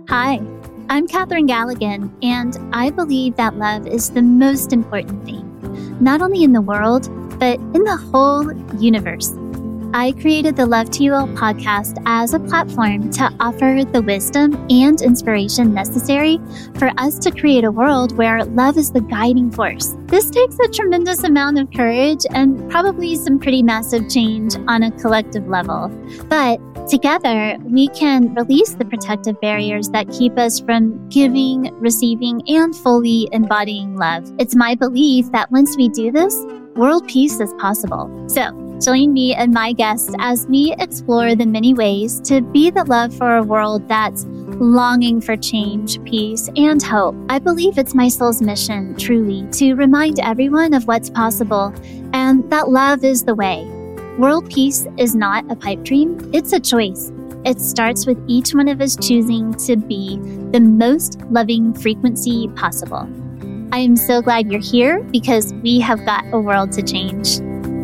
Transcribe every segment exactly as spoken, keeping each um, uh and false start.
Hi, I'm Katherine Galligan, and I believe that love is the most important thing, not only in the world, but in the whole universe. I created the Love to You All podcast as a platform to offer the wisdom and inspiration necessary for us to create a world where love is the guiding force. This takes a tremendous amount of courage and probably some pretty massive change on a collective level. But together, we can release the protective barriers that keep us from giving, receiving, and fully embodying love. It's my belief that once we do this, world peace is possible. So, join me and my guests as we explore the many ways to be the love for a world that's longing for change, peace, and hope. I believe it's my soul's mission, truly, to remind everyone of what's possible and that love is the way. World peace is not a pipe dream, it's a choice. It starts with each one of us choosing to be the most loving frequency possible. I am so glad you're here because we have got a world to change.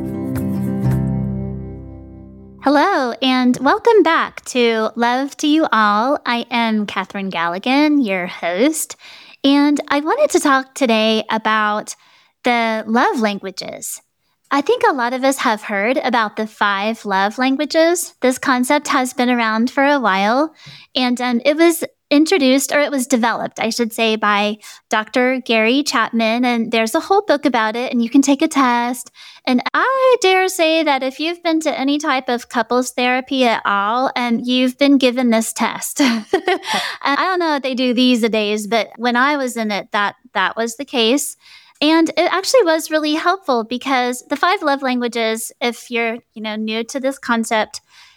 Hello, and welcome back to Love to You All. I am Katherine Galligan, your host, and I wanted to talk today about the love languages. I think a lot of us have heard about the five love languages. This concept has been around for a while, and um, it was introduced, or it was developed, I should say, by Doctor Gary Chapman, and there's a whole book about it, and you can take a test. And I dare say that if you've been to any type of couples therapy at all, and you've been given this test, I don't know if they do these days, but when I was in it, that that was the case. And it actually was really helpful because the five love languages, if you're, you know, new to this concept,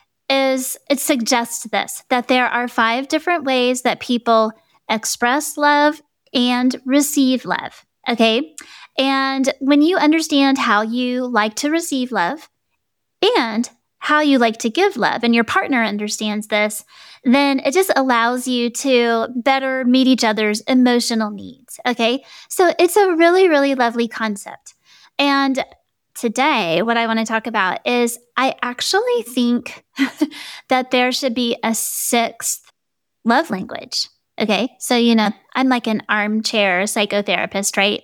is it suggests this, that there are five different ways that people express love and receive love, okay? And when you understand how you like to receive love and how you like to give love, and your partner understands this, then it just allows you to better meet each other's emotional needs, okay? So it's a really, really lovely concept. And today, what I want to talk about is I actually think that there should be a sixth love language. Okay, so, you know, I'm like an armchair psychotherapist, right?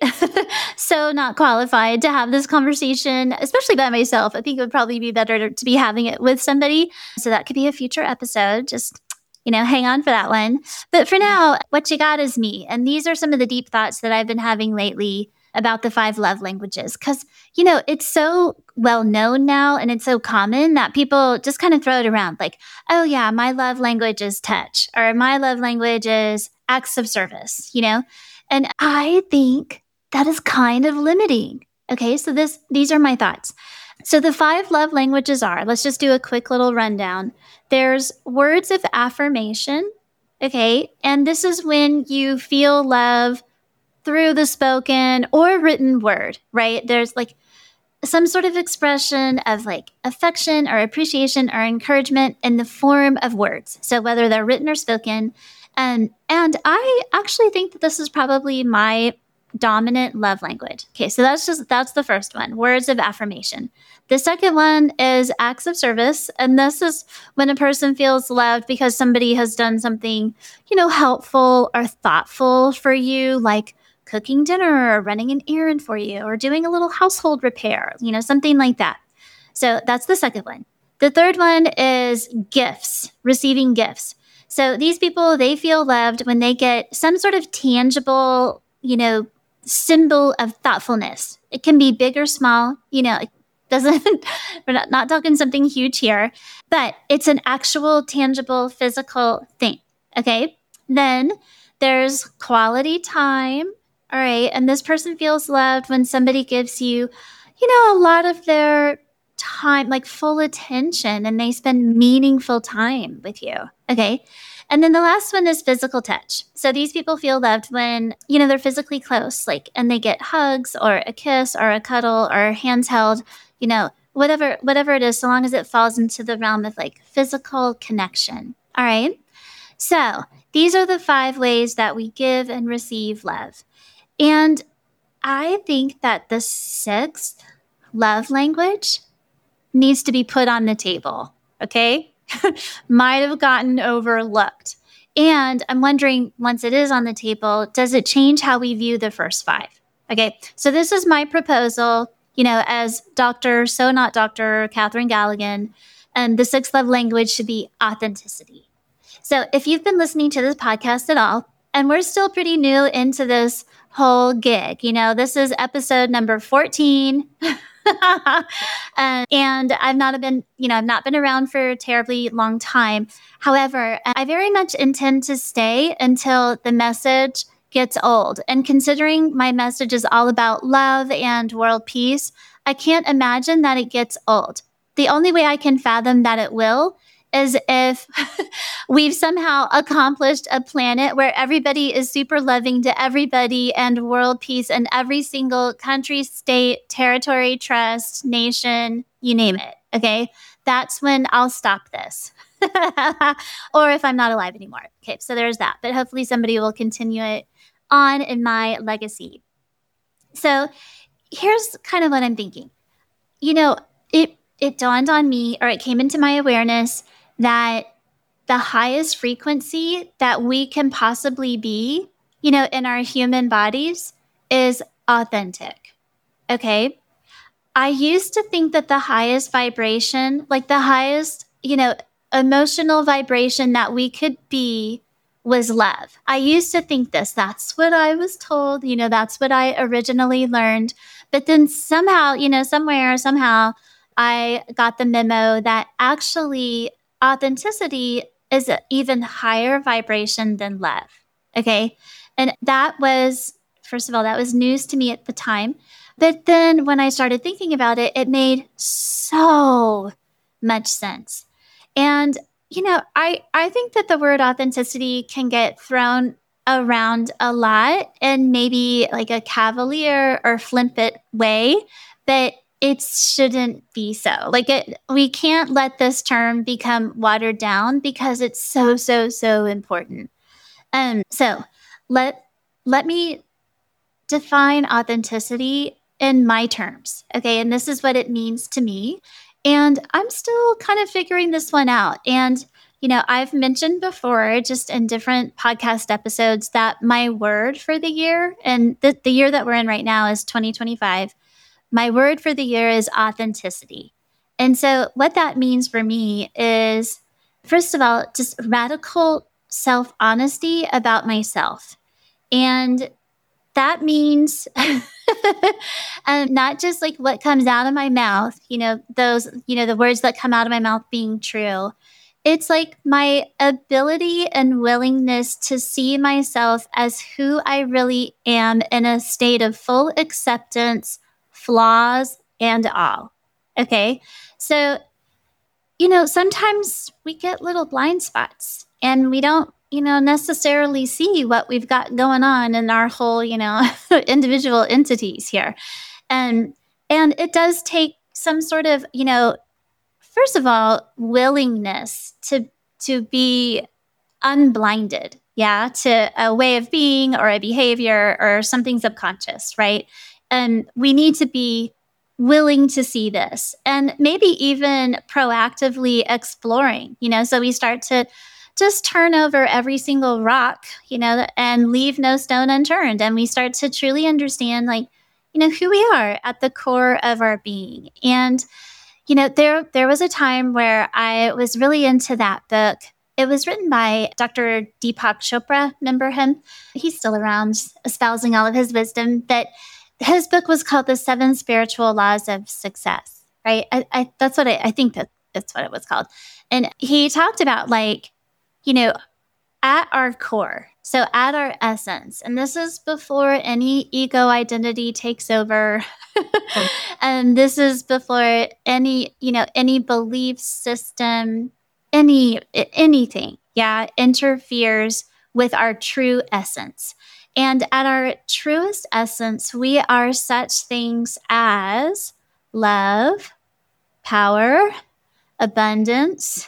So not qualified to have this conversation, especially by myself. I think it would probably be better to, to be having it with somebody. So that could be a future episode. Just, you know, hang on for that one. But for now, what you got is me. And these are some of the deep thoughts that I've been having lately about the five love languages. Because, you know, it's so well known now and it's so common that people just kind of throw it around like, oh yeah, my love language is touch, or my love language is acts of service, you know? And I think that is kind of limiting. Okay, so this these are my thoughts. So the five love languages are, let's just do a quick little rundown. There's words of affirmation, okay? And this is when you feel love through the spoken or written word, right? There's like some sort of expression of like affection or appreciation or encouragement in the form of words. So whether they're written or spoken. And, and I actually think that this is probably my dominant love language. Okay, so that's just, that's the first one, words of affirmation. The second one is acts of service. And this is when a person feels loved because somebody has done something, you know, helpful or thoughtful for you, like cooking dinner or running an errand for you or doing a little household repair, you know, something like that. So that's the second one. The third one is gifts, receiving gifts. So these people, they feel loved when they get some sort of tangible, you know, symbol of thoughtfulness. It can be big or small, you know, it doesn't, we're not, not talking something huge here, but it's an actual tangible physical thing. Okay. Then there's quality time. All right. And this person feels loved when somebody gives you, you know, a lot of their time, like full attention, and they spend meaningful time with you. Okay. And then the last one is physical touch. So these people feel loved when, you know, they're physically close, like, and they get hugs or a kiss or a cuddle or hands held, you know, whatever, whatever it is, so long as it falls into the realm of like physical connection. All right. So these are the five ways that we give and receive love. And I think that the sixth love language needs to be put on the table, okay? Might have gotten overlooked. And I'm wondering, once it is on the table, does it change how we view the first five? Okay, so this is my proposal, you know, as Doctor So Not Doctor Catherine Galligan, and the sixth love language should be authenticity. So if you've been listening to this podcast at all, and we're still pretty new into this whole gig, you know, this is episode number fourteen. uh, and I've not been, you know, I've not been around for a terribly long time. However, I very much intend to stay until the message gets old. And considering my message is all about love and world peace, I can't imagine that it gets old. The only way I can fathom that it will is if we've somehow accomplished a planet where everybody is super loving to everybody and world peace in every single country, state, territory, trust, nation, you name it. Okay. That's when I'll stop this. Or if I'm not alive anymore. Okay. So there's that. But hopefully somebody will continue it on in my legacy. So here's kind of what I'm thinking. You know, it it dawned on me, or it came into my awareness, that the highest frequency that we can possibly be, you know, in our human bodies is authentic. Okay. I used to think that the highest vibration, like the highest, you know, emotional vibration that we could be was love. I used to think this. That's what I was told. You know, that's what I originally learned. But then somehow, you know, somewhere, somehow, I got the memo that actually authenticity is an even higher vibration than love. Okay. And that was, first of all, that was news to me at the time. But then when I started thinking about it, it made so much sense. And, you know, I, I think that the word authenticity can get thrown around a lot in maybe like a cavalier or flippant way, but it shouldn't be so. Like it, we can't let this term become watered down because it's so, so, so important. Um, so let let me define authenticity in my terms. Okay. And this is what it means to me. And I'm still kind of figuring this one out. And, you know, I've mentioned before, just in different podcast episodes, that my word for the year, and the, the year that we're in right now is twenty twenty-five, my word for the year is authenticity. And so what that means for me is, first of all, just radical self-honesty about myself. And that means um, not just like what comes out of my mouth, you know, those, you know, the words that come out of my mouth being true. It's like my ability and willingness to see myself as who I really am in a state of full acceptance, flaws and all. Okay. So, you know, sometimes we get little blind spots and we don't, you know, necessarily see what we've got going on in our whole, you know, individual entities here. And, and it does take some sort of, you know, first of all, willingness to, to be unblinded. Yeah. To a way of being or a behavior or something subconscious. Right. And we need to be willing to see this and maybe even proactively exploring, you know, so we start to just turn over every single rock, you know, and leave no stone unturned. And we start to truly understand, like, you know, who we are at the core of our being. And, you know, there, there was a time where I was really into that book. It was written by Doctor Deepak Chopra. Remember him? He's still around, espousing all of his wisdom. But his book was called The Seven Spiritual Laws of Success, right? I, I that's what I, I think that that's what it was called. And he talked about, like, you know, at our core, so at our essence, and this is before any ego identity takes over, and this is before any, you know, any belief system, any anything, yeah, interferes with our true essence. And at our truest essence, we are such things as love, power, abundance,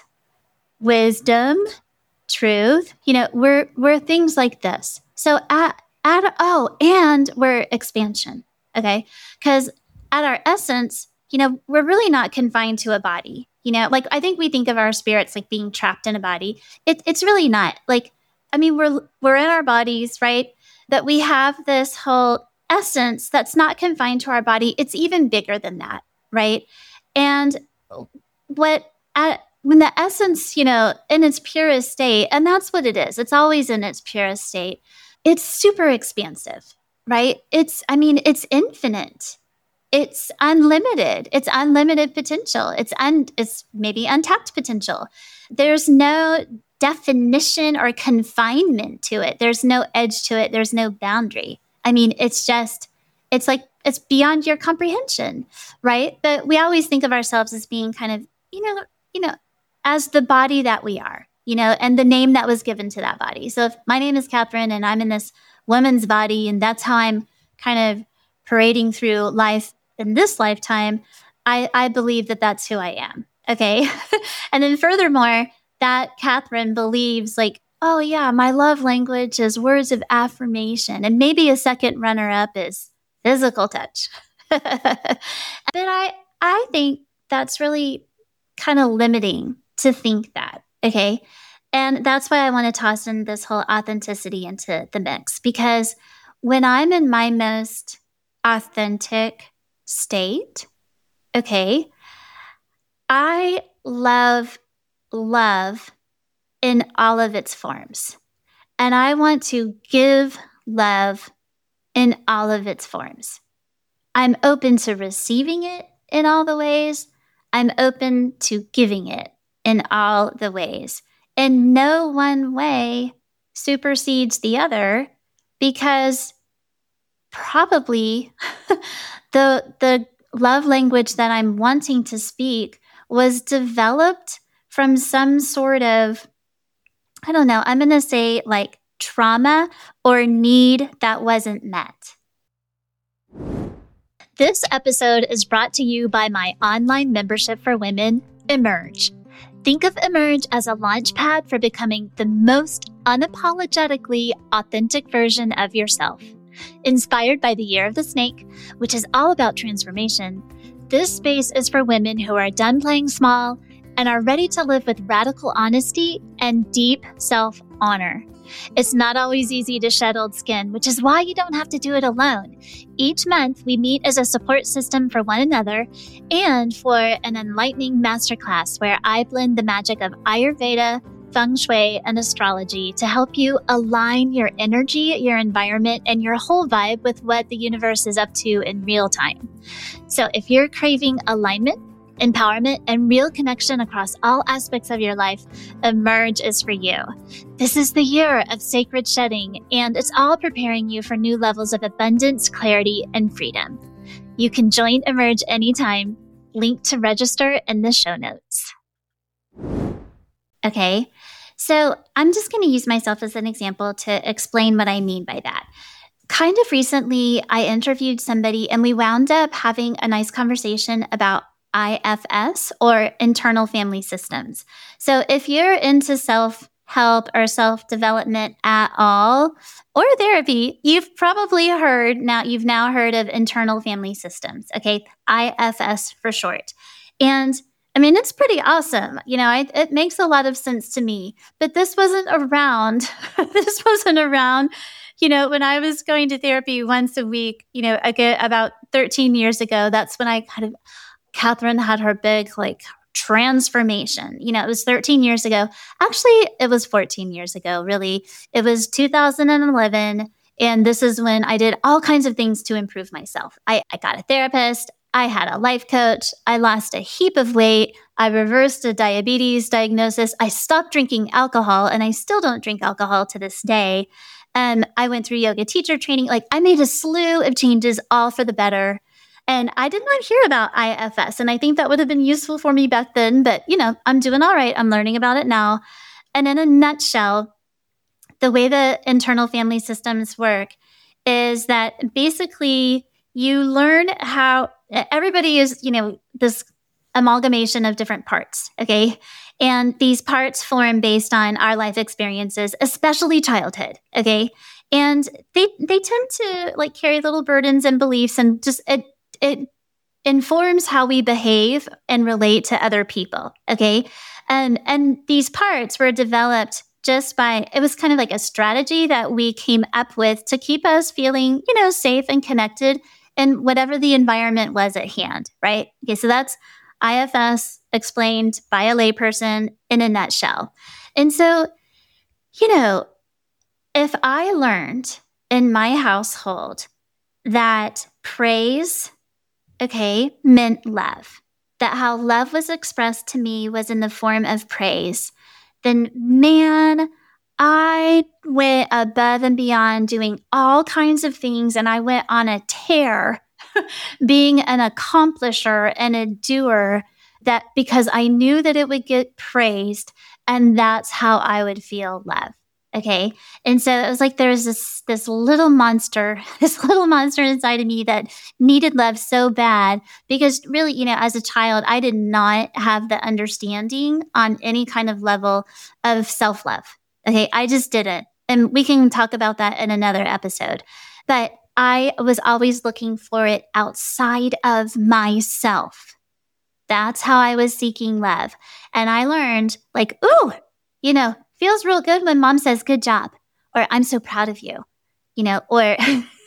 wisdom, truth. You know, we're we're things like this. So at at oh, and we're expansion. Okay, because at our essence, you know, we're really not confined to a body. You know, like I think we think of our spirits like being trapped in a body. It, it's really not. Like I mean, we're we're in our bodies, right? But we have this whole essence that's not confined to our body. It's even bigger than that, right? And what at, when the essence, you know, in its purest state, and that's what it is. It's always in its purest state. It's super expansive, right? It's, I mean, it's infinite. It's unlimited. It's unlimited potential. It's un, it's maybe untapped potential. There's no definition or confinement to it. There's no edge to it. There's no boundary. I mean, it's just, it's like, it's beyond your comprehension, right? But we always think of ourselves as being kind of, you know, you know, as the body that we are, you know, and the name that was given to that body. So if my name is Catherine and I'm in this woman's body and that's how I'm kind of parading through life in this lifetime, I, I believe that that's who I am. Okay. And then furthermore, that Catherine believes like, oh yeah, my love language is words of affirmation. And maybe a second runner up is physical touch. But I, I think that's really kind of limiting to think that. Okay. And that's why I want to toss in this whole authenticity into the mix, because when I'm in my most authentic state, okay, I love love in all of its forms. And I want to give love in all of its forms. I'm open to receiving it in all the ways. I'm open to giving it in all the ways. And no one way supersedes the other, because probably the the love language that I'm wanting to speak was developed from some sort of, I don't know, I'm going to say like trauma or need that wasn't met. This episode is brought to you by my online membership for women, Emerge. Think of Emerge as a launch pad for becoming the most unapologetically authentic version of yourself. Inspired by the Year of the Snake, which is all about transformation, this space is for women who are done playing small and are ready to live with radical honesty and deep self-honor. It's not always easy to shed old skin, which is why you don't have to do it alone. Each month, we meet as a support system for one another and for an enlightening masterclass where I blend the magic of Ayurveda, Feng Shui, and astrology to help you align your energy, your environment, and your whole vibe with what the universe is up to in real time. So if you're craving alignment, empowerment, and real connection across all aspects of your life, Emerge is for you. This is the year of sacred shedding, and it's all preparing you for new levels of abundance, clarity, and freedom. You can join Emerge anytime. Link to register in the show notes. Okay, so I'm just going to use myself as an example to explain what I mean by that. Kind of recently, I interviewed somebody and we wound up having a nice conversation about I F S, or internal family systems. So if you're into self-help or self-development at all, or therapy, you've probably heard, now you've now heard of internal family systems, okay? I F S for short. And I mean, it's pretty awesome. You know, I, it makes a lot of sense to me, but this wasn't around. This wasn't around, you know, when I was going to therapy once a week, you know, again, about thirteen years ago, that's when I kind of, Catherine had her big like transformation. You know, it was thirteen years ago. Actually, it was fourteen years ago, really. It was two thousand eleven. And this is when I did all kinds of things to improve myself. I, I got a therapist. I had a life coach. I lost a heap of weight. I reversed a diabetes diagnosis. I stopped drinking alcohol, and I still don't drink alcohol to this day. And I went through yoga teacher training. Like, I made a slew of changes, all for the better. And I did not hear about I F S. And I think that would have been useful for me back then. But, you know, I'm doing all right. I'm learning about it now. And in a nutshell, the way the internal family systems work is that basically you learn how everybody is, you know, this amalgamation of different parts. Okay. And these parts form based on our life experiences, especially childhood. Okay. And they, they tend to like carry little burdens and beliefs, and just, it, it informs how we behave and relate to other people. Okay. And, and these parts were developed just by, it was kind of like a strategy that we came up with to keep us feeling, you know, safe and connected in whatever the environment was at hand, right? Okay, so that's I F S explained by a layperson in a nutshell. And so, you know, if I learned in my household that praise, okay, meant love, that how love was expressed to me was in the form of praise, then man, I went above and beyond doing all kinds of things, and I went on a tear being an accomplisher and a doer, that because I knew that it would get praised, and that's how I would feel love. Okay. And so it was like there was this this little monster, this little monster inside of me that needed love so bad, because really, you know, as a child, I did not have the understanding on any kind of level of self-love. Okay. I just didn't. And we can talk about that in another episode. But I was always looking for it outside of myself. That's how I was seeking love. And I learned, like, ooh, you know, feels real good when mom says, good job, or I'm so proud of you, you know, or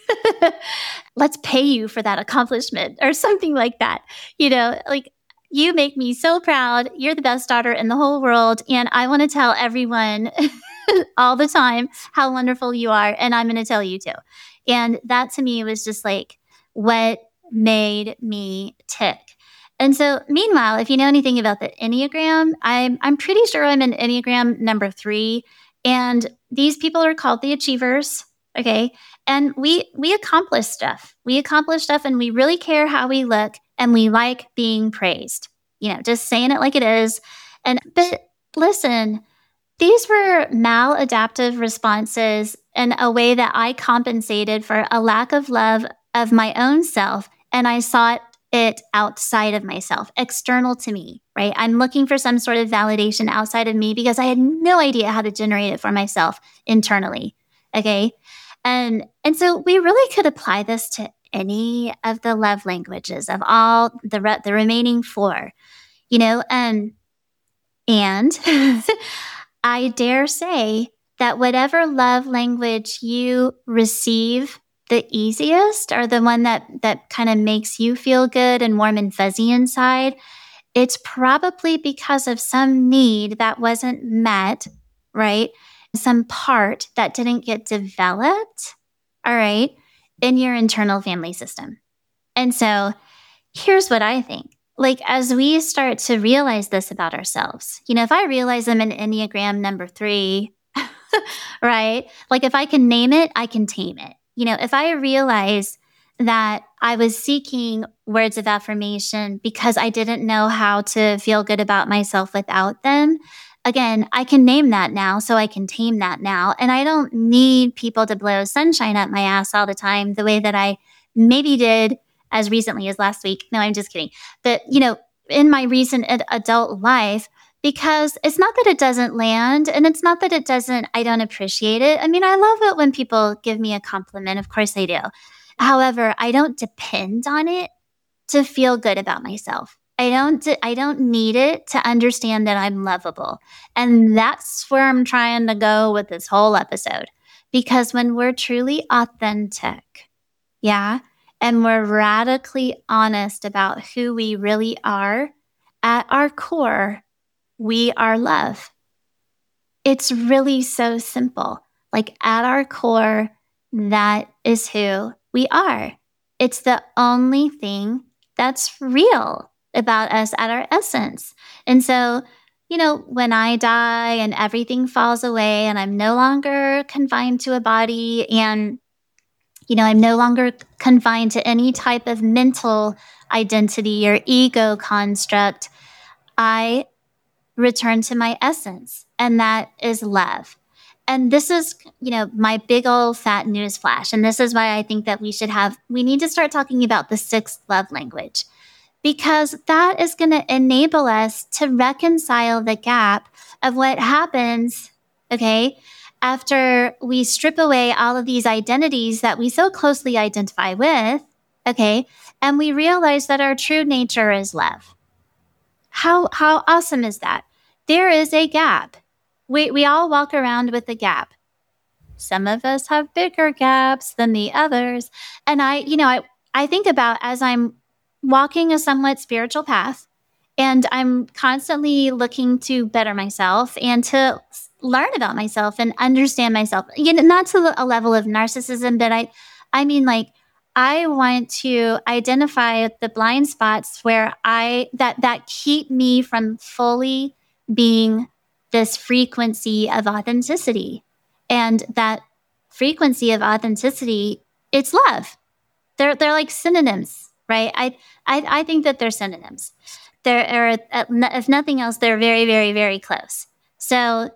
let's pay you for that accomplishment or something like that. You know, like, you make me so proud. You're the best daughter in the whole world. And I want to tell everyone all the time how wonderful you are. And I'm going to tell you too. And that to me was just like what made me tick. And so meanwhile, if you know anything about the Enneagram, I'm I'm pretty sure I'm an Enneagram number three. And these people are called the achievers. Okay. And we we accomplish stuff. We accomplish stuff, and we really care how we look, and we like being praised. You know, just saying it like it is. And but listen, these were maladaptive responses in a way that I compensated for a lack of love of my own self, and I sought it outside of myself, external to me, right? I'm looking for some sort of validation outside of me because I had no idea how to generate it for myself internally, okay? And and so we really could apply this to any of the love languages of all the re- the remaining four, you know, and and I dare say that whatever love language you receive the easiest, or the one that that kind of makes you feel good and warm and fuzzy inside, it's probably because of some need that wasn't met, right? Some part that didn't get developed, all right, in your internal family system. And so here's what I think. Like, as we start to realize this about ourselves, you know, if I realize I'm an Enneagram number three, right? Like, if I can name it, I can tame it. You know, if I realize that I was seeking words of affirmation because I didn't know how to feel good about myself without them, again, I can name that now, so I can tame that now. And I don't need people to blow sunshine up my ass all the time the way that I maybe did as recently as last week. No, I'm just kidding. But, you know, in my recent ad- adult life, because it's not that it doesn't land, and it's not that it doesn't, I don't appreciate it. I mean, I love it when people give me a compliment. Of course I do. However, I don't depend on it to feel good about myself. I don't, I don't need it to understand that I'm lovable. And that's where I'm trying to go with this whole episode. Because when we're truly authentic, yeah, and we're radically honest about who we really are, at our core, we are love. It's really so simple. Like, at our core, that is who we are. It's the only thing that's real about us at our essence. And so, you know, when I die and everything falls away and I'm no longer confined to a body, and, you know, I'm no longer confined to any type of mental identity or ego construct, I return to my essence, and that is love. And this is, you know, my big old fat news flash. And this is why I think that we should have, we need to start talking about the sixth love language, because that is going to enable us to reconcile the gap of what happens, okay, after we strip away all of these identities that we so closely identify with, okay, and we realize that our true nature is love. How how awesome is that? There is a gap. we, we all walk around with a gap. Some of us have bigger gaps than the others. And I, you know, I, I think about as I'm walking a somewhat spiritual path and I'm constantly looking to better myself and to s- learn about myself and understand myself, you know, not to a level of narcissism, but I, I mean, like, I want to identify the blind spots where I, that, that keep me from fully being this frequency of authenticity. And that frequency of authenticity, it's love. They're they're like synonyms, right? I I, I think that they're synonyms. They're, or uh, if nothing else, they're very, very, very close. So,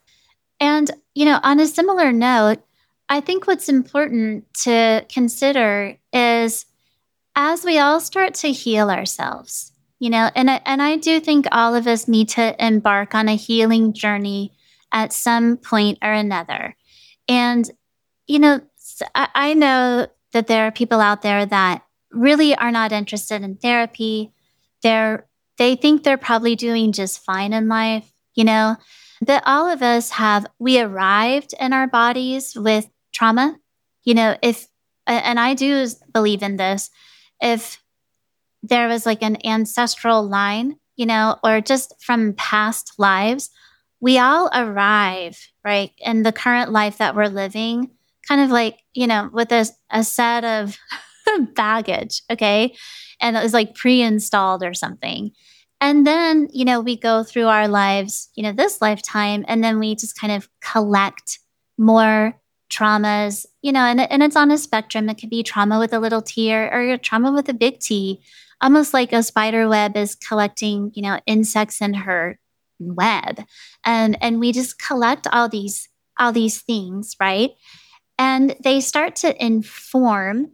and you know, on a similar note, I think what's important to consider is as we all start to heal ourselves, you know, and I, and I do think all of us need to embark on a healing journey at some point or another. And you know, s- I, I know that there are people out there that really are not interested in therapy. They're they think they're probably doing just fine in life, you know. But all of us have we arrived in our bodies with trauma. You know, if a- and I do s- believe in this. If there was like an ancestral line, you know, or just from past lives, we all arrive, right, in the current life that we're living, kind of like, you know, with a, a set of baggage, okay? And it was like pre installed or something. And then, you know, we go through our lives, you know, this lifetime, and then we just kind of collect more traumas, you know, and, and it's on a spectrum. It could be trauma with a little T or, or trauma with a big T, almost like a spider web is collecting, you know, insects in her web. And and we just collect all these all these things, right? And they start to inform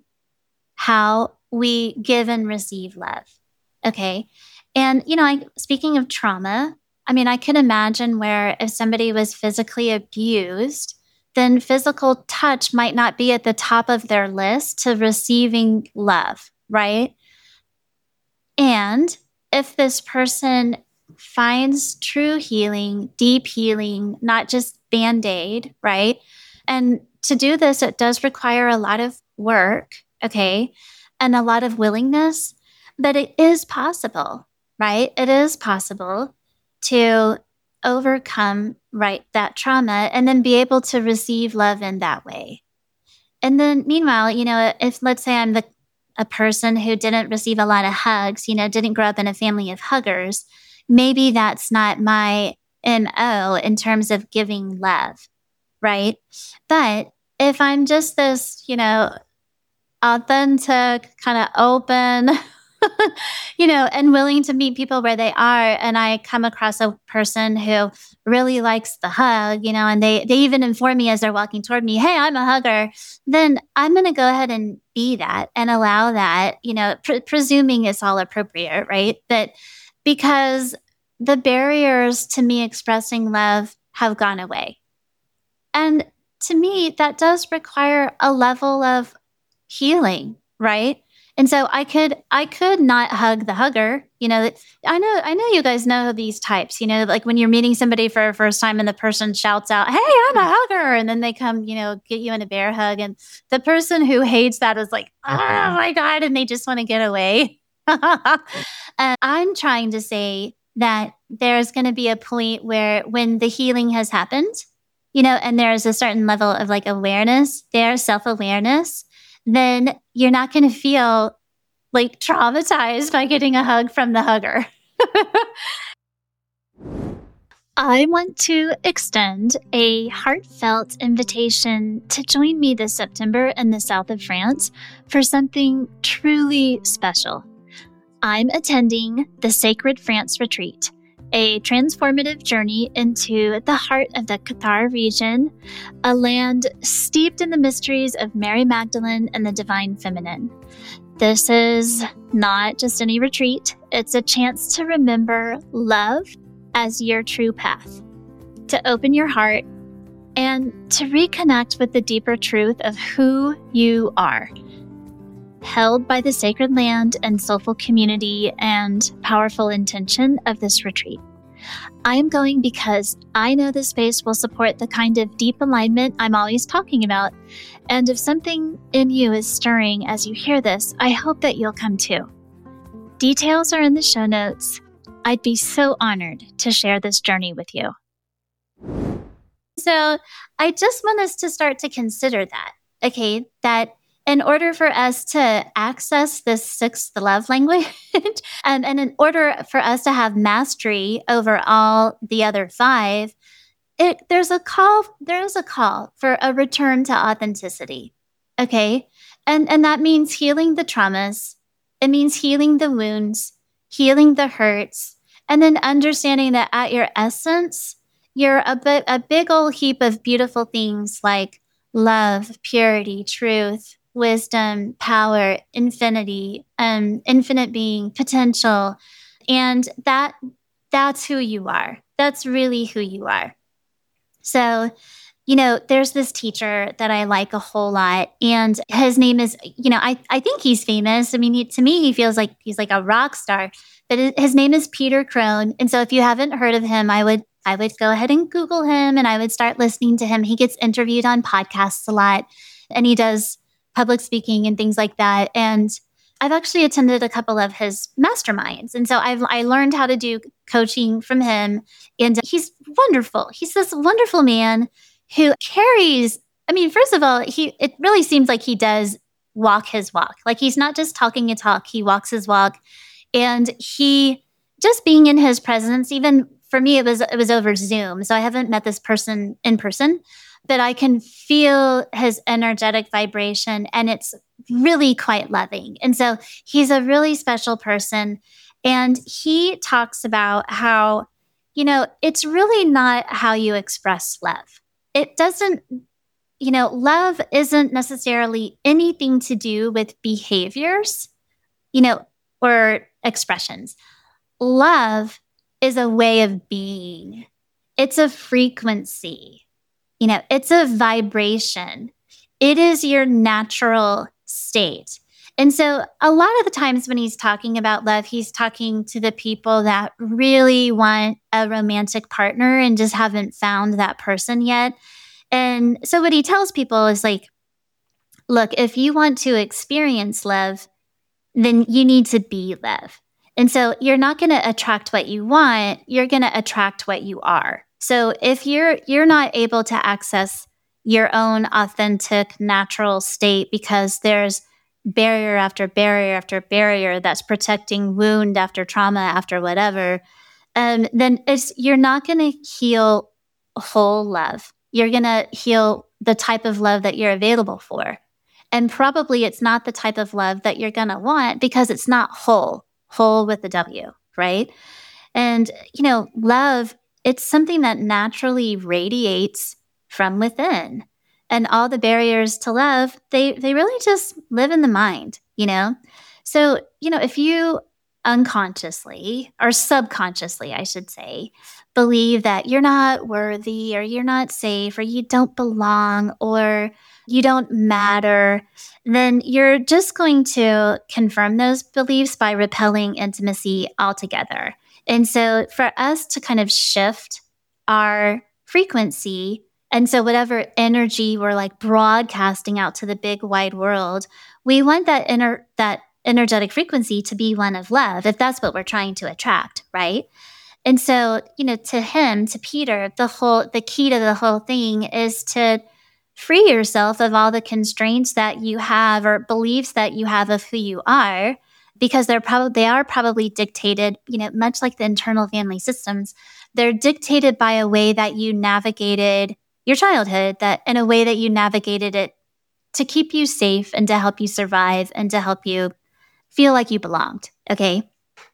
how we give and receive love. Okay. And, you know, I, speaking of trauma, I mean, I can imagine where if somebody was physically abused, then physical touch might not be at the top of their list to receiving love, right? And if this person finds true healing, deep healing, not just band aid, right? And to do this, it does require a lot of work, okay, and a lot of willingness, but it is possible, right? It is possible to overcome, right, that trauma and then be able to receive love in that way. And then meanwhile, you know, if let's say I'm the a person who didn't receive a lot of hugs, you know, didn't grow up in a family of huggers, maybe that's not my M O in terms of giving love, right? But if I'm just this, you know, authentic, kind of open, you know, and willing to meet people where they are. And I come across a person who really likes the hug, you know, and they, they even inform me as they're walking toward me, hey, I'm a hugger. Then I'm going to go ahead and be that and allow that, you know, pre- presuming it's all appropriate, right? That because the barriers to me expressing love have gone away. And to me, that does require a level of healing, right? And so I could I could not hug the hugger. You know, I know I know you guys know these types, you know, like when you're meeting somebody for the first time and the person shouts out, "Hey, I'm a hugger." And then they come, you know, get you in a bear hug and the person who hates that is like, "Oh my god," and they just want to get away. And I'm trying to say that there's going to be a point where when the healing has happened, you know, and there's a certain level of like awareness, there, self awareness, then you're not going to feel like traumatized by getting a hug from the hugger. I want to extend a heartfelt invitation to join me this September in the south of France for something truly special. I'm attending the Sacred France Retreat, a transformative journey into the heart of the Cathar region, a land steeped in the mysteries of Mary Magdalene and the Divine Feminine. This is not just any retreat, it's a chance to remember love as your true path, to open your heart, and to reconnect with the deeper truth of who you are, held by the sacred land and soulful community and powerful intention of this retreat. I am going because I know this space will support the kind of deep alignment I'm always talking about. And if something in you is stirring as you hear this, I hope that you'll come too. Details are in the show notes. I'd be so honored to share this journey with you. So I just want us to start to consider that, okay, that in order for us to access this sixth love language, um, and in order for us to have mastery over all the other five, it, there's a call, there is a call for a return to authenticity, okay? And, and that means healing the traumas. It means healing the wounds, healing the hurts, and then understanding that at your essence, you're a, bit, a big old heap of beautiful things like love, purity, truth, wisdom, power, infinity, um, infinite being, potential. And that that's who you are. That's really who you are. So, you know, there's this teacher that I like a whole lot, and his name is, you know, I, I think he's famous. I mean, he, to me, he feels like he's like a rock star, but it, his name is Peter Crone. And so if you haven't heard of him, I would, I would go ahead and Google him and I would start listening to him. He gets interviewed on podcasts a lot and he does public speaking and things like that. And I've actually attended a couple of his masterminds. And so I've I learned how to do coaching from him. And he's wonderful. He's this wonderful man who carries, I mean, first of all, he it really seems like he does walk his walk. Like he's not just talking a talk, he walks his walk. And he just being in his presence, even for me, it was it was over Zoom. So I haven't met this person in person, but I can feel his energetic vibration and it's really quite loving. And so he's a really special person. And he talks about how, you know, it's really not how you express love. It doesn't, you know, love isn't necessarily anything to do with behaviors, you know, or expressions. Love is a way of being. It's a frequency. You know, it's a vibration. It is your natural state. And so a lot of the times when he's talking about love, he's talking to the people that really want a romantic partner and just haven't found that person yet. And so what he tells people is like, look, if you want to experience love, then you need to be love. And so you're not going to attract what you want, you're going to attract what you are. So if you're you're not able to access your own authentic natural state because there's barrier after barrier after barrier that's protecting wound after trauma after whatever, um, then it's you're not going to heal whole love. You're going to heal the type of love that you're available for. And probably it's not the type of love that you're going to want because it's not whole, whole with a W, right? And, you know, love, it's something that naturally radiates from within. And all the barriers to love, they they really just live in the mind, you know? So, you know, if you unconsciously or subconsciously, I should say, believe that you're not worthy or you're not safe or you don't belong or you don't matter, then you're just going to confirm those beliefs by repelling intimacy altogether. And so for us to kind of shift our frequency, and so whatever energy we're like broadcasting out to the big wide world, we want that inner that energetic frequency to be one of love, if that's what we're trying to attract, right? And so, you know, to him, to Peter, the whole the key to the whole thing is to free yourself of all the constraints that you have or beliefs that you have of who you are, because they're probably they are probably dictated, you know, much like the internal family systems, they're dictated by a way that you navigated your childhood, that in a way that you navigated it to keep you safe and to help you survive and to help you feel like you belonged. Okay.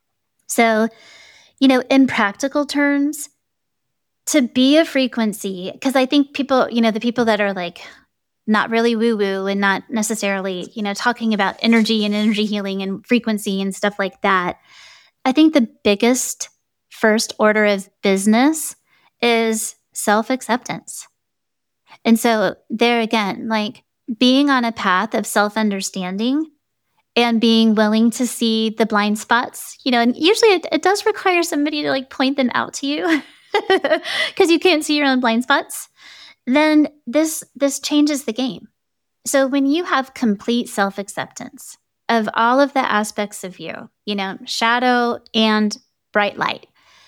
So, you know, in practical terms, to be a frequency, because I think people, you know, the people that are like not really woo-woo and not necessarily, you know, talking about energy and energy healing and frequency and stuff like that, I think the biggest first order of business is self-acceptance. And so there again, like being on a path of self-understanding and being willing to see the blind spots, you know, and usually it, it does require somebody to like point them out to you because you can't see your own blind spots. Then this this changes the game. So when you have complete self-acceptance of all of the aspects of you, you know, shadow and bright light,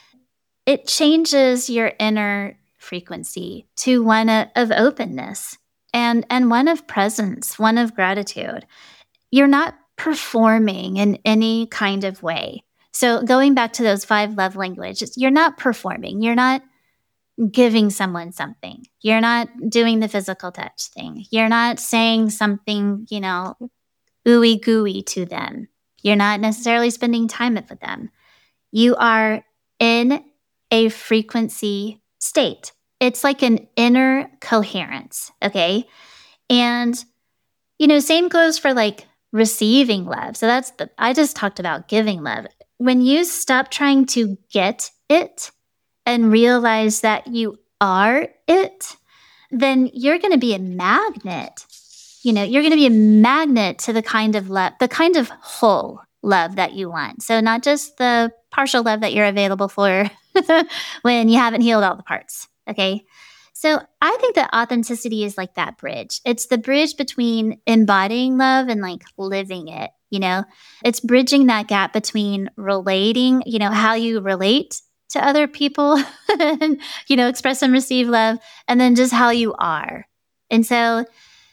it changes your inner frequency to one of, of openness and and one of presence, one of gratitude. You're not performing in any kind of way. So going back to those five love languages, you're not performing. You're not giving someone something. You're not doing the physical touch thing. You're not saying something, you know, ooey gooey to them. You're not necessarily spending time with them. You are in a frequency state. It's like an inner coherence, okay? And, you know, same goes for like receiving love. So that's the, I just talked about giving love. When you stop trying to get it and realize that you are it, then you're going to be a magnet. You know, you're going to be a magnet to the kind of love, the kind of whole love that you want. So not just the partial love that you're available for when you haven't healed all the parts. Okay. So I think that authenticity is like that bridge. It's the bridge between embodying love and like living it. You know, it's bridging that gap between relating, you know, how you relate to other people and, you know, express and receive love, and then just how you are. And so,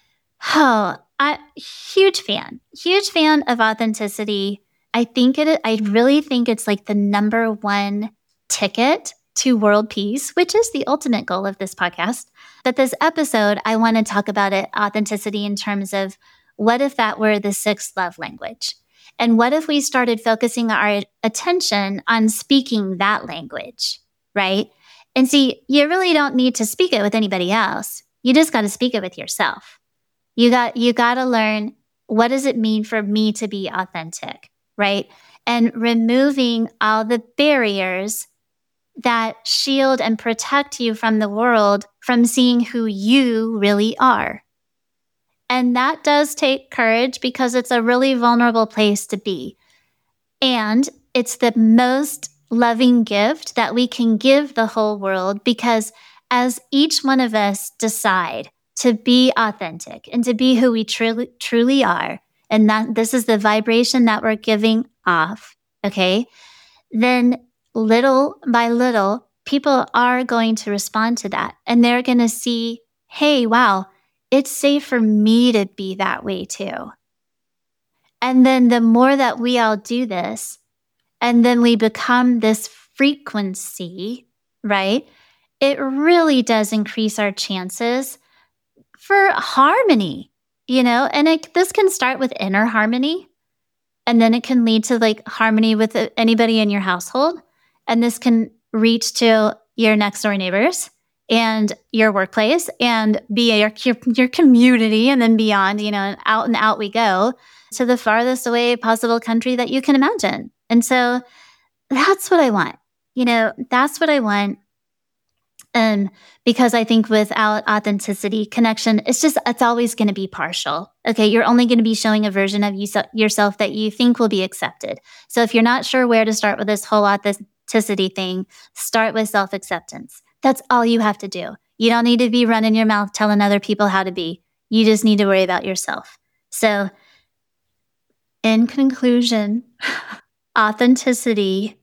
oh, I huge fan, huge fan of authenticity. I think it, I really think it's like the number one ticket to world peace, which is the ultimate goal of this podcast. But this episode, I want to talk about it, authenticity, in terms of what if that were the sixth love language? And what if we started focusing our attention on speaking that language, right? And see, you really don't need to speak it with anybody else. You just got to speak it with yourself. You got you got to learn, what does it mean for me to be authentic, right? And removing all the barriers that shield and protect you from the world from seeing who you really are. And that does take courage because it's a really vulnerable place to be. And it's the most loving gift that we can give the whole world, because as each one of us decide to be authentic and to be who we truly, truly are, and that this is the vibration that we're giving off, okay, then little by little, people are going to respond to that. And they're going to see, hey, wow, it's safe for me to be that way too. And then the more that we all do this, and then we become this frequency, right? It really does increase our chances for harmony, you know? And it, this can start with inner harmony, and then it can lead to like harmony with anybody in your household. And this can reach to your next door neighbors and your workplace and be your, your, your community, and then beyond, you know, and out and out we go to the farthest away possible country that you can imagine. And so that's what I want. You know, that's what I want. And because I think without authenticity, connection, it's just, it's always going to be partial. Okay. You're only going to be showing a version of you, yourself that you think will be accepted. So if you're not sure where to start with this whole authenticity thing, start with self-acceptance. That's all you have to do. You don't need to be running your mouth telling other people how to be. You just need to worry about yourself. So in conclusion, authenticity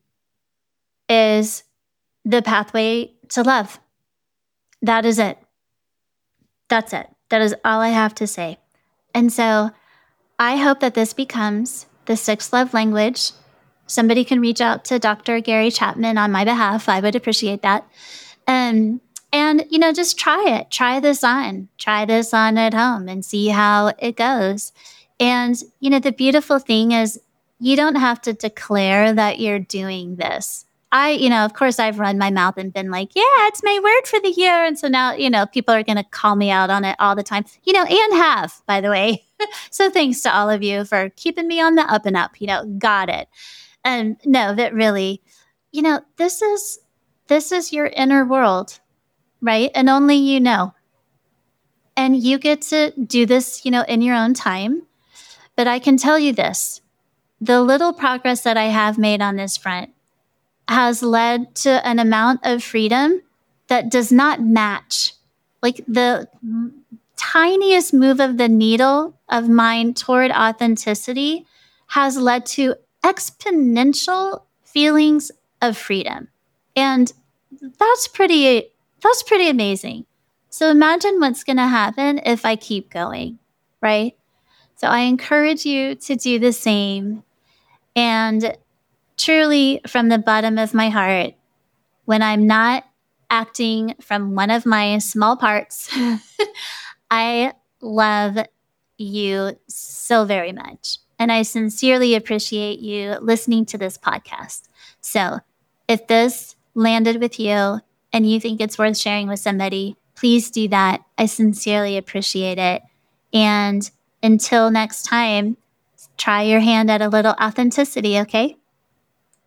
is the pathway to love. That is it. That's it. That is all I have to say. And so I hope that this becomes the sixth love language. Somebody can reach out to Doctor Gary Chapman on my behalf. I would appreciate that. Um, and, you know, just try it. Try this on. Try this on at home and see how it goes. And, you know, the beautiful thing is you don't have to declare that you're doing this. I, you know, of course, I've run my mouth and been like, yeah, it's my word for the year. And so now, you know, people are going to call me out on it all the time, you know, and have, by the way. So thanks to all of you for keeping me on the up and up, you know, got it. And no, that really, you know, this is, this is your inner world, right? And only you know. And you get to do this, you know, in your own time. But I can tell you this, the little progress that I have made on this front has led to an amount of freedom that does not match. Like the tiniest move of the needle of mine toward authenticity has led to exponential feelings of freedom. And that's pretty that's pretty amazing. So imagine what's going to happen if I keep going, right? So I encourage you to do the same. And truly, from the bottom of my heart, when I'm not acting from one of my small parts, I love you so very much. And I sincerely appreciate you listening to this podcast. So if this landed with you and you think it's worth sharing with somebody, please do that. I sincerely appreciate it. And until next time, try your hand at a little authenticity, okay?